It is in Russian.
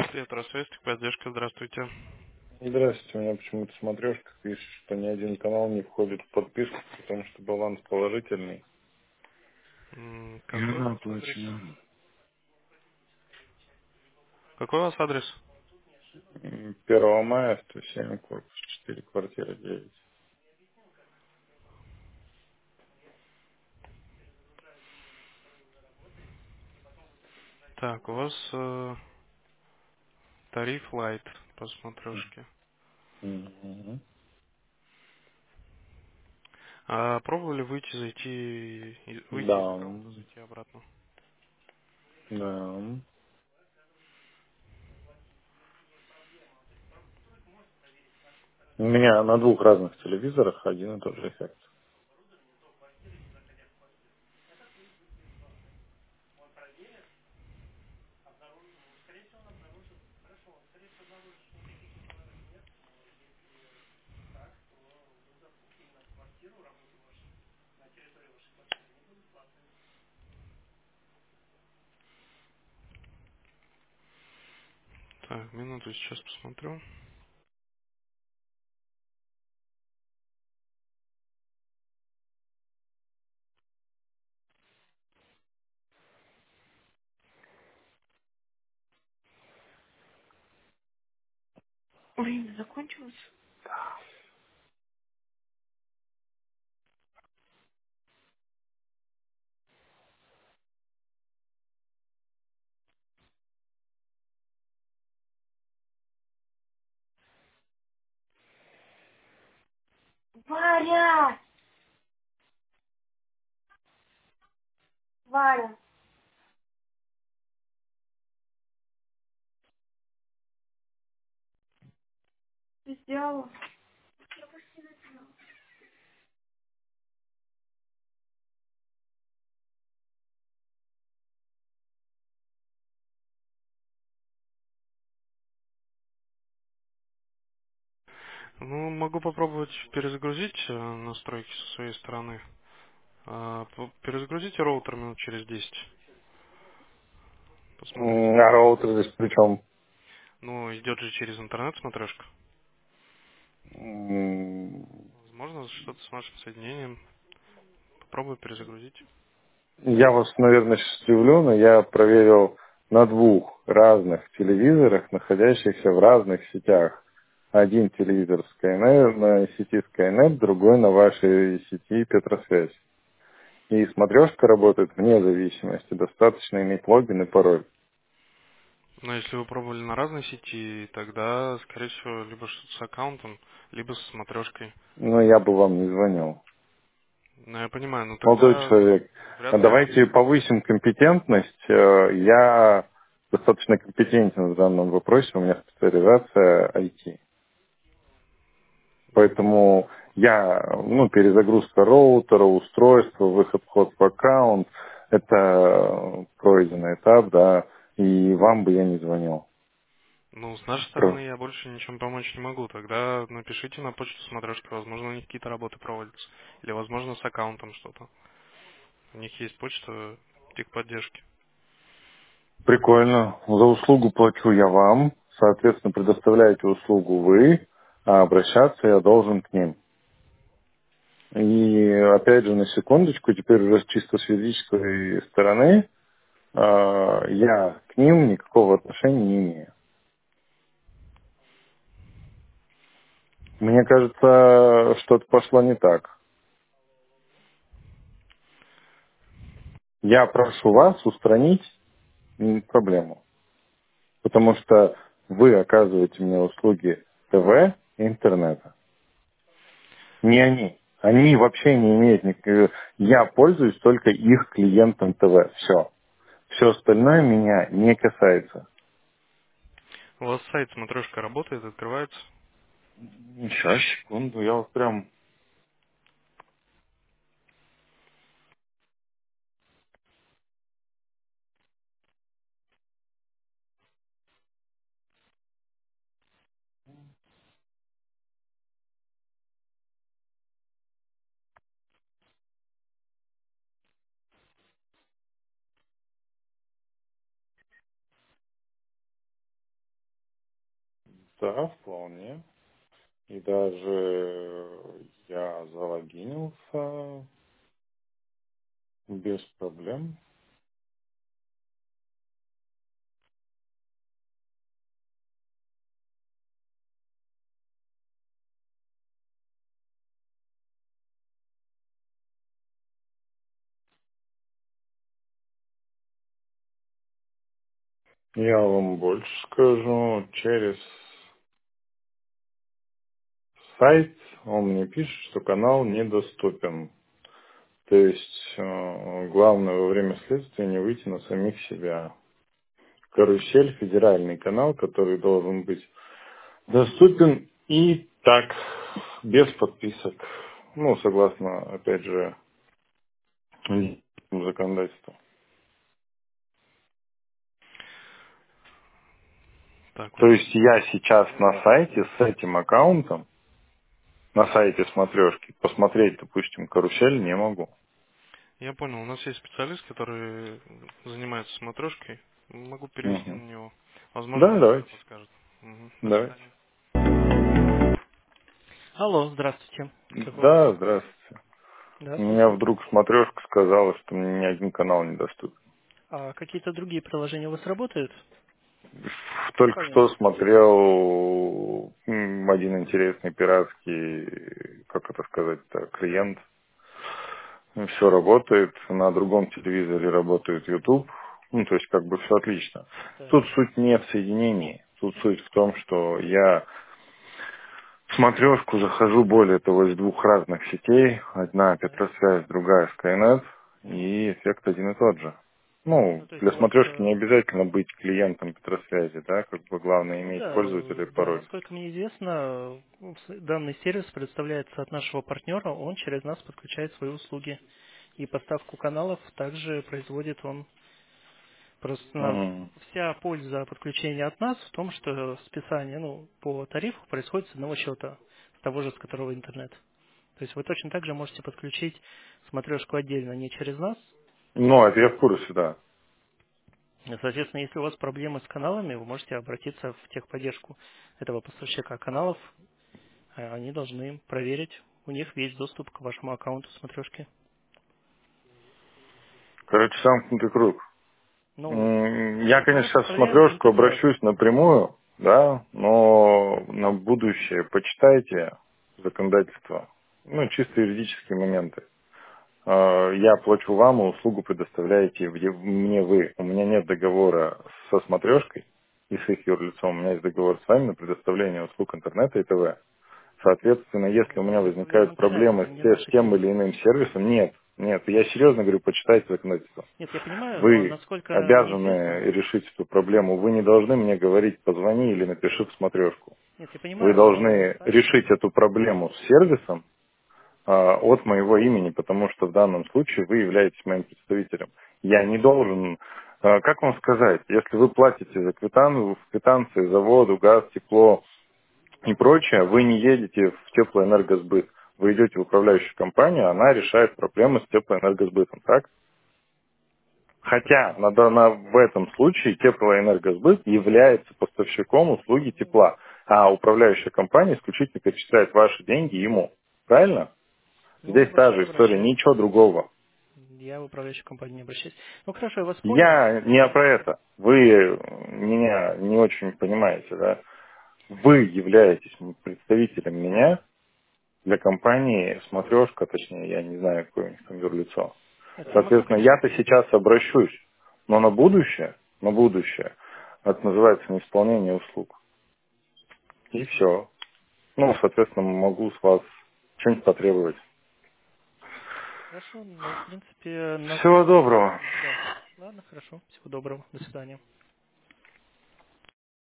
Петросвязь, поддержка, здравствуйте. Здравствуйте, у меня почему-то смотрешка пишет, что ни один канал не входит в подписку, потому что баланс положительный. Какой у Я вас адрес? оплачено. Какой у вас адрес? 1 мая, 107, корпус 4, квартира 9. Так, у вас тариф Light по смотрешке. Мгм. А пробовали выйти из Да, аккаунта, зайти обратно? да. У меня на двух разных телевизорах один и тот же эффект. Так, минуту, сейчас посмотрю. Время закончилось? Варя! Варя, ты сделала? Ну, могу попробовать перезагрузить настройки со своей стороны. Перезагрузите роутер минут через 10. Посмотрите. А роутер здесь причем? Ну, идет же через интернет смотрешка. Возможно, что-то с вашим соединением. Попробую перезагрузить. Я вас, наверное, сейчас удивлю, но я проверил на двух разных телевизорах, находящихся в разных сетях. Один телевизор Skynet, на сети Skynet, другой на вашей сети Петросвязь. И смотрешка работает вне зависимости. Достаточно иметь логин и пароль. Но если вы пробовали на разной сети, тогда, скорее всего, либо что-то с аккаунтом, либо с смотрешкой. Но я бы вам не звонил. Ну, я понимаю, но Молодой тогда человек, вряд а ли... давайте повысим компетентность. Я достаточно компетентен в данном вопросе. У меня специализация IT. Поэтому перезагрузка роутера, устройства, выход-вход в аккаунт, это пройденный этап, да, и вам бы я не звонил. Ну, с нашей стороны Про- я больше ничем помочь не могу. Тогда напишите на почту смотрешки, возможно, у них какие-то работы проводятся. Или, возможно, с аккаунтом что-то. У них есть почта техподдержки. Прикольно. За услугу плачу я вам, соответственно, предоставляете услугу вы, а обращаться я должен к ним. И опять же, на секундочку, теперь уже чисто с физической стороны, я к ним никакого отношения не имею. Мне кажется, что-то пошло не так. Я прошу вас устранить проблему, потому что вы оказываете мне услуги ТВ и интернета. Не они. Они вообще не имеют никакого... Я пользуюсь только их клиентом ТВ. Все. Все остальное меня не касается. У вас сайт смотрешка работает, открывается? Сейчас, секунду, я вот прям... Да, вполне. И даже я залогинился без проблем. Я вам больше скажу, через сайт он мне пишет, что канал недоступен. То есть главное во время следствия не выйти на самих себя. Карусель, федеральный канал, который должен быть доступен и так, без подписок. Ну, согласно, опять же, законодательству. Так, То вот есть я сейчас на сайте с этим аккаунтом, на сайте смотрешки, посмотреть, допустим, карусель не могу. я понял, у нас есть специалист, который занимается смотрешкой. Могу перевести Мгм. на него. Возможно, Да, он что-то давайте. подскажет. Мгм. До Давайте. свидания. Алло, здравствуйте. Как у вас? Да, здравствуйте. Да, У меня слушаю. вдруг смотрешка сказала, что мне ни один канал недоступен. А какие-то другие приложения у вас работают? Только Помимо что смотрешки. смотрел один интересный пиратский, как это сказать-то, клиент. Все работает, на другом телевизоре работает YouTube. Ну, то есть как бы все отлично. Тут Так. суть не в соединении. Тут суть в том, что я в смотрешку захожу, более того, из двух разных сетей. Одна Так. Петросвязь, другая Skynet. И эффект один и тот же. Ну, Ну, то есть для у вас... смотрешки не обязательно быть клиентом Петросвязи, да, как бы главное ну иметь да, пользователя и да, пароль. насколько мне известно, данный сервис предоставляется от нашего партнера, он через нас подключает свои услуги. И поставку каналов также производит он. Просто Мгм. вся польза подключения от нас в том, что списание по тарифу происходит с одного счета, с того же, с которого интернет. То есть вы точно так же можете подключить смотрешку отдельно, не через нас. Ну, это я в курсе, да. И, соответственно, если у вас проблемы с каналами, вы можете обратиться в техподдержку этого поставщика каналов. Они должны проверить, у них есть доступ к вашему аккаунту смотрешки. Короче, замкнутый круг. Ну, Я, мы конечно, сейчас в предоставляем смотрешку интернет. обращусь напрямую, да, но на будущее почитайте законодательство, ну, чисто юридические моменты. Я плачу вам, а услугу предоставляете мне вы. У меня нет договора со смотрешкой и с их юрлицом. У меня есть договор с вами на предоставление услуг интернета и ТВ. Соответственно, если у меня Вы в возникают интернете, проблемы вы не в с наших тем или сервисах. иным сервисом, нет, я серьезно говорю, почитайте законодательство. Нет, я понимаю, но Вы насколько мне обязаны известно, решить эту проблему. Вы не должны мне говорить, позвони или напиши в смотрешку. нет, я Вы понимаю, но должны сами, решить эту проблему с сервисом от моего имени, потому что в данном случае вы являетесь моим представителем. Я не должен, как вам сказать, если вы платите за в квитанции за воду, газ, тепло и прочее, вы не едете в теплоэнергосбыт. Вы идете в управляющую компанию, она решает проблемы с теплоэнергосбытом, так? Хотя в этом случае теплоэнергосбыт является поставщиком услуги тепла, а управляющая компания исключительно перечисляет ваши деньги ему. Правильно? ну, Здесь та же история, обращайтесь. ничего другого. Я в управляющую компанию не обращаюсь. Ну, хорошо, я вас понял. Я не про это. Вы меня не очень понимаете, да? Вы являетесь представителем меня для компании «Смотрешка», точнее, я не знаю, какое у них там юрлицо. Нет, я могу, Соответственно, конечно, я-то сейчас обращусь, но на будущее, это называется неисполнение услуг. И все. Ну, соответственно, могу с вас что-нибудь потребовать. хорошо, ну, в принципе, на Всего случай, доброго. да. Ладно, хорошо, всего доброго, до свидания.